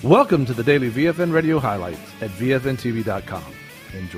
Welcome to the daily VFN Radio highlights at VFNTV.com. Enjoy.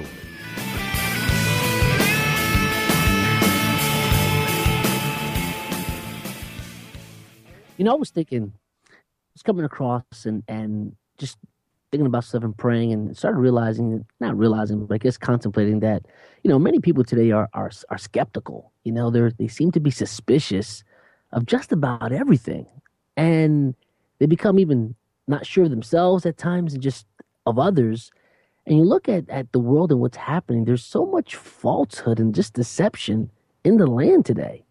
I was thinking, I was coming across and just thinking about stuff and praying, and started realizing, not realizing, but I guess contemplating that, many people today are skeptical. They seem to be suspicious of just about everything, and they become even not sure of themselves at times and just of others. And you look at the world and what's happening, there's so much falsehood and just deception in the land today.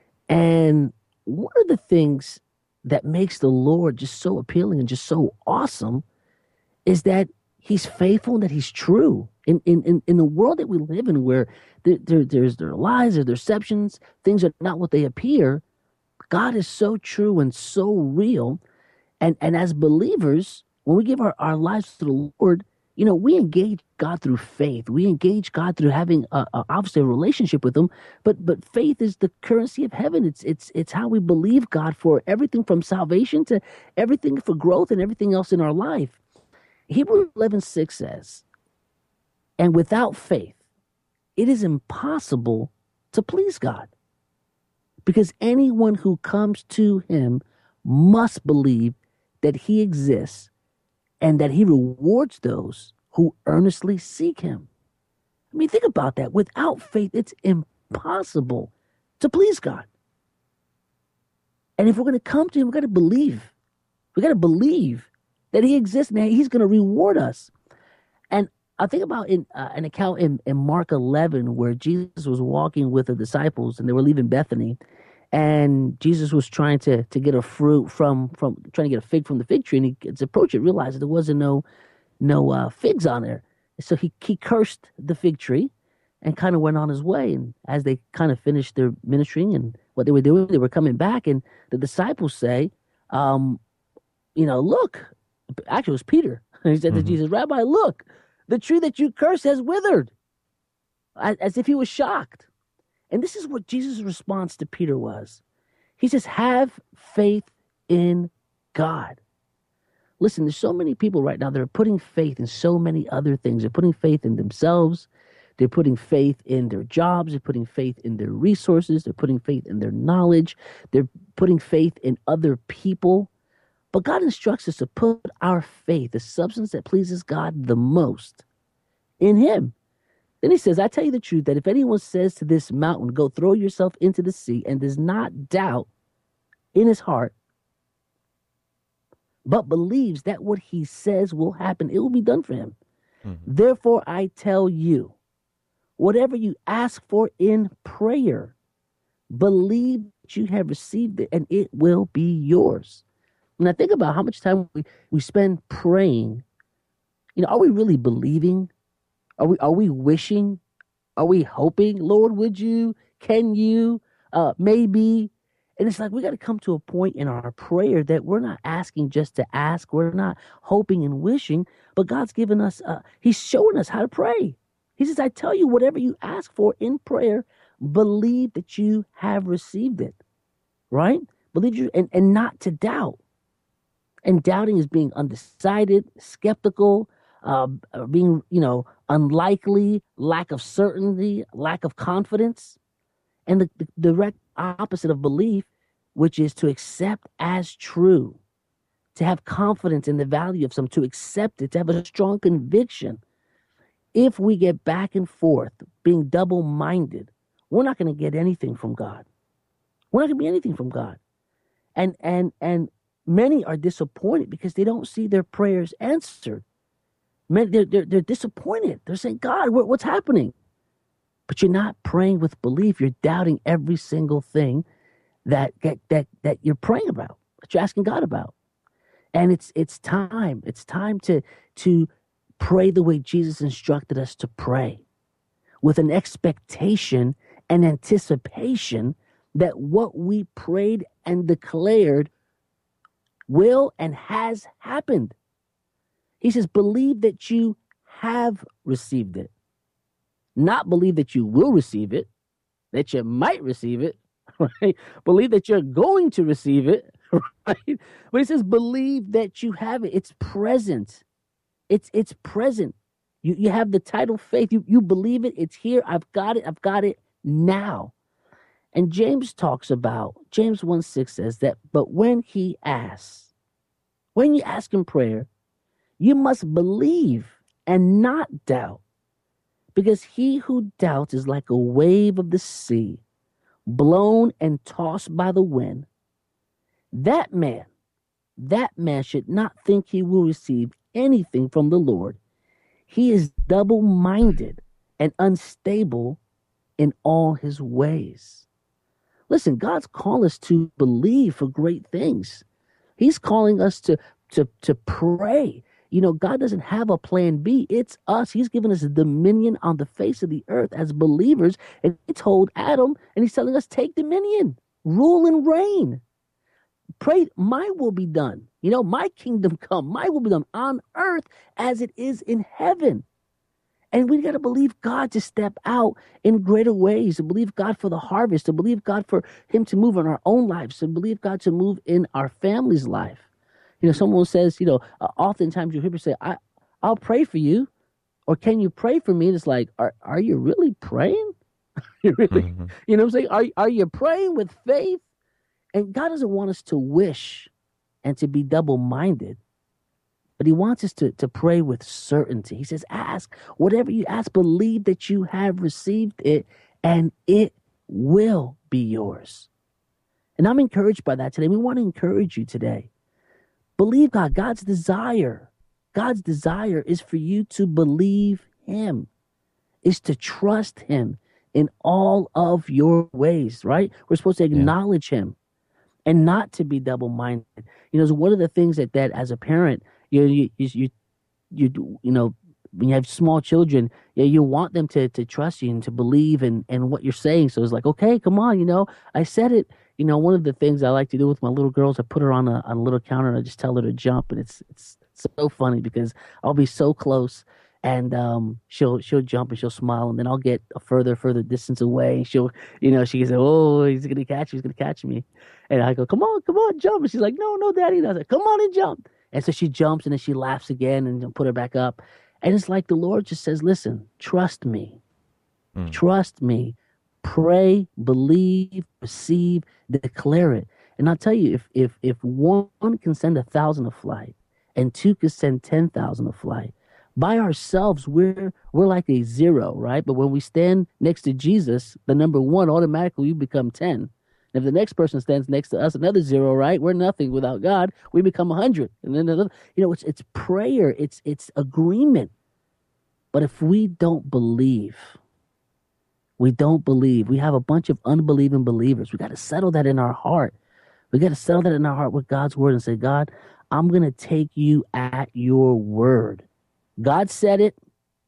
And one of the things that makes the Lord just so appealing and just so awesome is that he's faithful and that he's true. In the world that we live in, where there's lies, there's deceptions, things are not what they appear, God is so true and so real. And as believers, when we give our lives to the Lord, we engage God through faith. We engage God through having obviously a relationship with him. But faith is the currency of heaven. It's how we believe God for everything from salvation to everything for growth and everything else in our life. Hebrews 11:6 says, "And without faith, it is impossible to please God, because anyone who comes to him must believe that he exists and that he rewards those who earnestly seek him." I mean, think about that. Without faith, it's impossible to please God. And if we're going to come to him, we've got to believe. We've got to believe that he exists and that he's going to reward us. And I think about an account in Mark 11 where Jesus was walking with the disciples and they were leaving Bethany. And Jesus was trying to get a fruit from trying to get a fig from the fig tree, and he gets approached it, realized that there wasn't no figs on there. So he cursed the fig tree and kind of went on his way. And as they kind of finished their ministering and what they were doing, they were coming back, and the disciples say, look, actually it was Peter. He said to Jesus, "Rabbi, look, the tree that you cursed has withered," as if he was shocked. And this is what Jesus' response to Peter was. He says, "Have faith in God." Listen, there's so many people right now that are putting faith in so many other things. They're putting faith in themselves. They're putting faith in their jobs. They're putting faith in their resources. They're putting faith in their knowledge. They're putting faith in other people. But God instructs us to put our faith, the substance that pleases God the most, in him. Then he says, "I tell you the truth, that if anyone says to this mountain, 'Go throw yourself into the sea,' and does not doubt in his heart, but believes that what he says will happen, it will be done for him. Therefore, I tell you, whatever you ask for in prayer, believe that you have received it, and it will be yours." And I think about how much time we spend praying. Are we really believing? Are we wishing? Are we hoping? Lord, would you? Can you? Maybe. And it's like we got to come to a point in our prayer that we're not asking just to ask. We're not hoping and wishing, but God's given us, he's showing us how to pray. He says, "I tell you, whatever you ask for in prayer, believe that you have received it." Right? Believe you, and not to doubt. And doubting is being undecided, skeptical, being, unlikely, lack of certainty, lack of confidence. And the direct opposite of belief, which is to accept as true, to have confidence in the value of something, to accept it, to have a strong conviction. If we get back and forth, being double-minded, we're not going to get anything from God. We're not going to be anything from God. And many are disappointed because they don't see their prayers answered. They're disappointed. They're saying, "God, what's happening?" But you're not praying with belief. You're doubting every single thing that you're praying about, that you're asking God about. And it's time. It's time to pray the way Jesus instructed us to pray, with an expectation and anticipation that what we prayed and declared will and has happened. He says, believe that you have received it. Not believe that you will receive it, that you might receive it, right? Believe that you're going to receive it, right? When he says believe that you have it, it's present. It's present. You have the title faith. You believe it. It's here. I've got it. I've got it now. And James talks about, James 1:6 says that, but when you ask in prayer, you must believe and not doubt, because he who doubts is like a wave of the sea, blown and tossed by the wind. That man should not think he will receive anything from the Lord. He is double-minded and unstable in all his ways. Listen, God's calling us to believe for great things. He's calling us to pray. You know, God doesn't have a plan B. It's us. He's given us dominion on the face of the earth as believers. And he told Adam, and he's telling us, take dominion, rule and reign. Pray, my will be done. You know, my kingdom come, my will be done on earth as it is in heaven. And we got to believe God to step out in greater ways, to believe God for the harvest, to believe God for him to move in our own lives, to believe God to move in our family's life. You know, someone says, you know, oftentimes you hear people say, I'll pray for you, or can you pray for me? And it's like, are you really praying? You really, you know what I'm saying? Are you praying with faith? And God doesn't want us to wish and to be double-minded. But he wants us to pray with certainty. He says, ask. Whatever you ask, believe that you have received it, and it will be yours. And I'm encouraged by that today. We want to encourage you today. Believe God. God's desire is for you to believe him, is to trust him in all of your ways, right? We're supposed to acknowledge him and not to be double-minded. You know, so one of the things that as a parent, you know, when you have small children, you want them to trust you and to believe in what you're saying. So it's like, okay, come on, you know, I said it. You know, one of the things I like to do with my little girls, I put her on a little counter and I just tell her to jump, and it's so funny because I'll be so close and she'll jump and she'll smile, and then I'll get a further distance away, and she'll, you know, she can say, oh, he's gonna catch me, and I go, come on, jump, and she's like, no, Daddy, and I was like, come on and jump. And so she jumps, and then she laughs again, and put her back up. And it's like the Lord just says, listen, trust me. Trust me. Pray, believe, receive, declare it. And I'll tell you, if one can send 1,000 a flight and two can send 10,000 a flight, by ourselves, we're like a zero, right? But when we stand next to Jesus, the number one, automatically we become 10. If the next person stands next to us, another zero, right? We're nothing without God. We become 100. And then another, you know, it's prayer. It's agreement. But if we don't believe, we have a bunch of unbelieving believers. We got to settle that in our heart. We got to settle that in our heart with God's word and say, God, I'm going to take you at your word. God said it.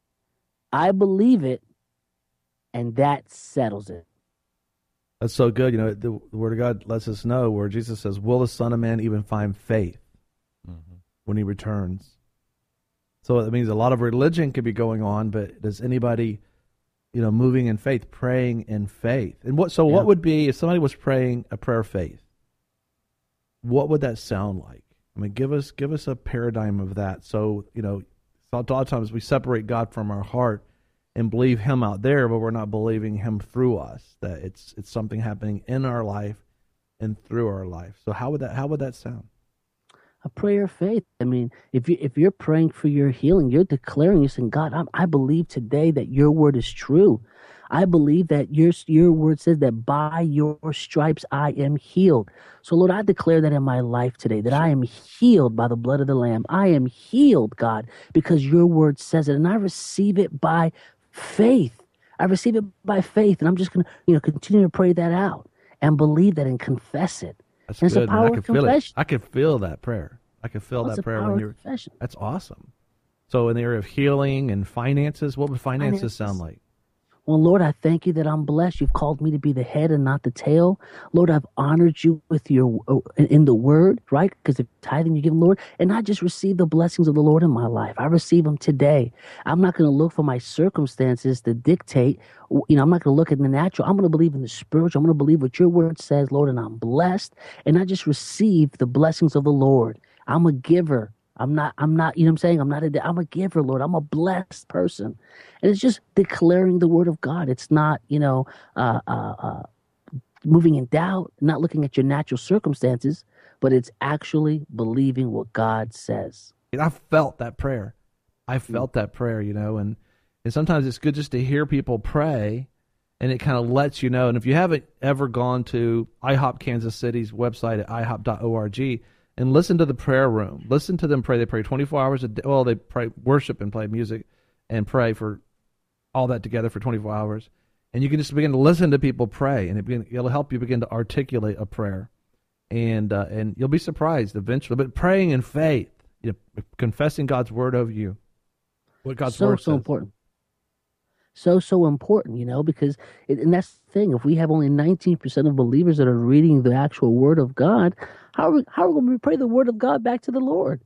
I believe it. And that settles it. That's so good. You know, the Word of God lets us know where Jesus says, will the Son of Man even find faith when he returns? So it means a lot of religion could be going on, but does anybody, you know, moving in faith, praying in faith? And what would be, if somebody was praying a prayer of faith, what would that sound like? I mean, give us a paradigm of that. So, you know, a lot of times we separate God from our heart and believe him out there, but we're not believing him through us, that it's something happening in our life and through our life. So how would that sound? A prayer of faith. I mean, if you're praying for your healing, you're declaring, you're saying, God, I believe today that your word is true. I believe that your word says that by your stripes I am healed. So, Lord, I declare that in my life today, that I am healed by the blood of the Lamb. I am healed, God, because your word says it, and I receive it by faith. I receive it by faith, and I'm just going to, continue to pray that out and believe that and confess it. That's and good. It's the power of confession. I can feel that prayer. I can feel that prayer when you're. Confession. That's awesome. So, in the area of healing and finances, what would finances sound like? Well, Lord, I thank you that I'm blessed. You've called me to be the head and not the tail. Lord, I've honored you with your in the word, right? Because the tithing you give, Lord, and I just receive the blessings of the Lord in my life. I receive them today. I'm not going to look for my circumstances to dictate. I'm not going to look at the natural. I'm going to believe in the spiritual. I'm going to believe what your word says, Lord, and I'm blessed. And I just receive the blessings of the Lord. I'm a giver. I'm not, you know what I'm saying? I'm a giver, Lord. I'm a blessed person. And it's just declaring the word of God. It's not, uh, uh, uh, moving in doubt, not looking at your natural circumstances, but it's actually believing what God says. And I felt that prayer. And sometimes it's good just to hear people pray, and it kind of lets you know. And if you haven't ever gone to IHOP Kansas City's website at ihop.org, and listen to the prayer room. Listen to them pray. They pray 24 hours a day. Well, they pray, worship and play music and pray for all that together for 24 hours. And you can just begin to listen to people pray, and it'll help you begin to articulate a prayer. And you'll be surprised eventually. But praying in faith, confessing God's word over you, what God's word says. So important. So important, because, and that's the thing, if we have only 19% of believers that are reading the actual word of God, how are we going to pray the word of God back to the Lord?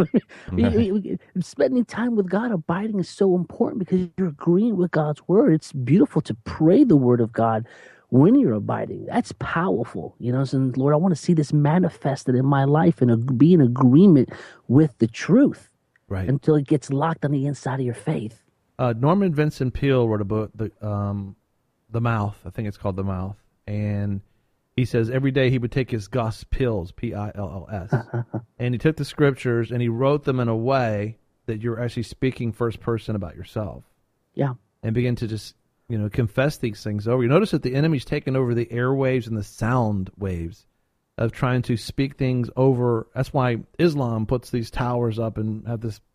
Spending time with God, abiding is so important because you're agreeing with God's word. It's beautiful to pray the word of God when you're abiding. That's powerful, saying, Lord, I want to see this manifested in my life and be in agreement with the truth, right? Until it gets locked on the inside of your faith. Norman Vincent Peale wrote a book, The Mouth. I think it's called The Mouth. And he says every day he would take his Gospels, Pills, and he took the scriptures and he wrote them in a way that you're actually speaking first person about yourself. Yeah. And begin to just, confess these things over. You notice that the enemy's taken over the airwaves and the sound waves of trying to speak things over. That's why Islam puts these towers up and have this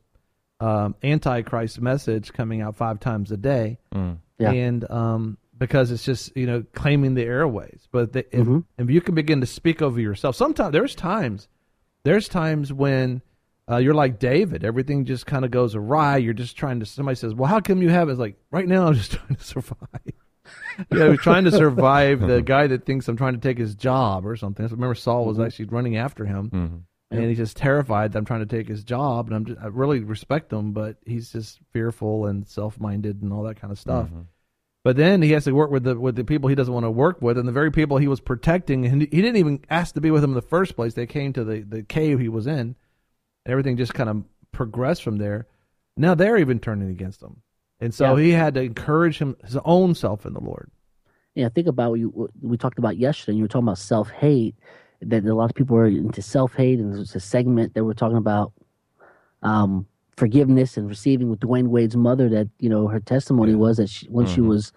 Antichrist message coming out 5 times a day. Yeah. And because it's just, claiming the airways. But if you can begin to speak over yourself, sometimes there's times when you're like David, everything just kind of goes awry. You're just somebody says, well, how come you have it? It's like, right now I'm just trying to survive. Trying to survive the guy that thinks I'm trying to take his job or something. I remember Saul was actually running after him. And he's just terrified that I'm trying to take his job, and I really respect him, but he's just fearful and self-minded and all that kind of stuff. But then he has to work with the people he doesn't want to work with, and the very people he was protecting, and he didn't even ask to be with them in the first place. They came to the cave he was in, and everything just kind of progressed from there. Now they're even turning against him, and so he had to encourage his own self in the Lord. Yeah, think about what we talked about yesterday. You were talking about self-hate. That a lot of people are into self-hate, and there's a segment that we're talking about forgiveness and receiving with Dwayne Wade's mother, that her testimony was that when she was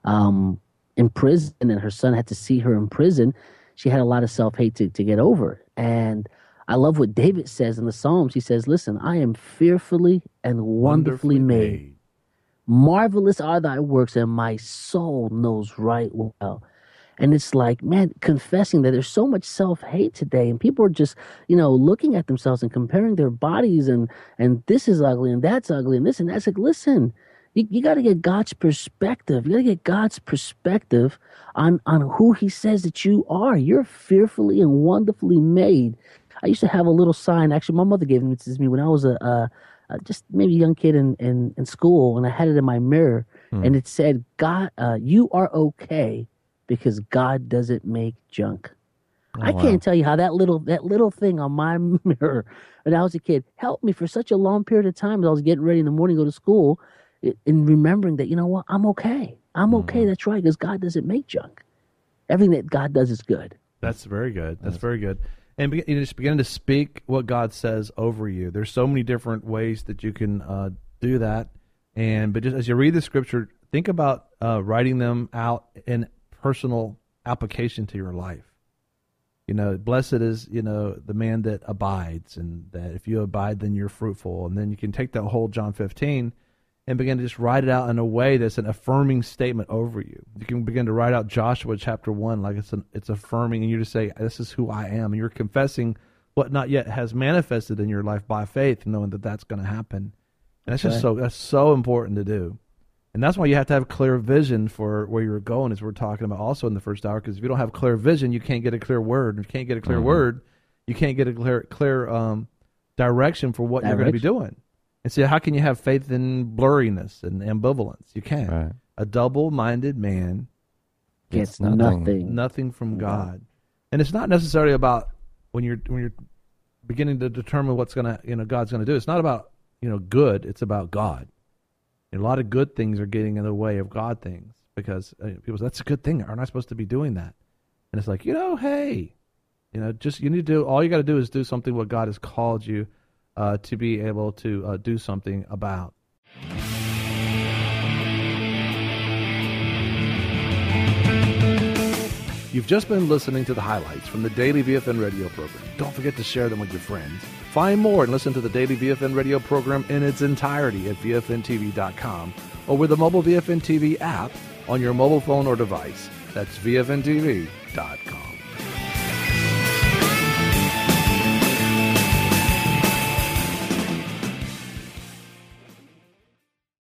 in prison and her son had to see her in prison, she had a lot of self-hate to get over it. And I love what David says in the Psalms. He says, listen, I am fearfully and wonderfully made. Marvelous are thy works, and my soul knows right well. And it's like, man, confessing that there's so much self-hate today, and people are just, looking at themselves and comparing their bodies, and this is ugly and that's ugly and this and that's. Like, listen, you got to get God's perspective. You got to get God's perspective on who he says that you are. You're fearfully and wonderfully made. I used to have a little sign. Actually, my mother gave it to me when I was just maybe a young kid in school, and I had it in my mirror, and it said, God, you are okay, because God doesn't make junk. I can't tell you how that little thing on my mirror when I was a kid helped me for such a long period of time as I was getting ready in the morning to go to school, in remembering that, what, I'm okay. I'm okay. That's right, because God doesn't make junk. Everything that God does is good. That's very good. That's very good. And you just begin to speak what God says over you. There's so many different ways that you can do that. But just as you read the scripture, think about writing them out in personal application to your life. Blessed is, the man that abides, and that if you abide, then you're fruitful. And then you can take that whole John 15 and begin to just write it out in a way that's an affirming statement over you. You can begin to write out Joshua chapter 1 like it's affirming, and you just say, this is who I am. And you're confessing what not yet has manifested in your life by faith, knowing that that's going to happen. And that's just that's so important to do. And that's why you have to have clear vision for where you're going, as we're talking about also in the first hour, because if you don't have clear vision, you can't get a clear word. If you can't get a clear word, you can't get a clear direction for what you're going to be doing. And so how can you have faith in blurriness and ambivalence? You can't. Right. A double-minded man gets nothing from God. And it's not necessarily about when you're beginning to determine what's God's going to do. It's not about good. It's about God. And a lot of good things are getting in the way of God things because people say, that's a good thing. Aren't I supposed to be doing that? And it's like, hey, all you got to do is do something what God has called you to be able to do something about. You've just been listening to the highlights from the Daily VFN radio program. Don't forget to share them with your friends. Find more and listen to the Daily VFN radio program in its entirety at VFNTV.com or with the mobile VFN TV app on your mobile phone or device. That's VFNTV.com.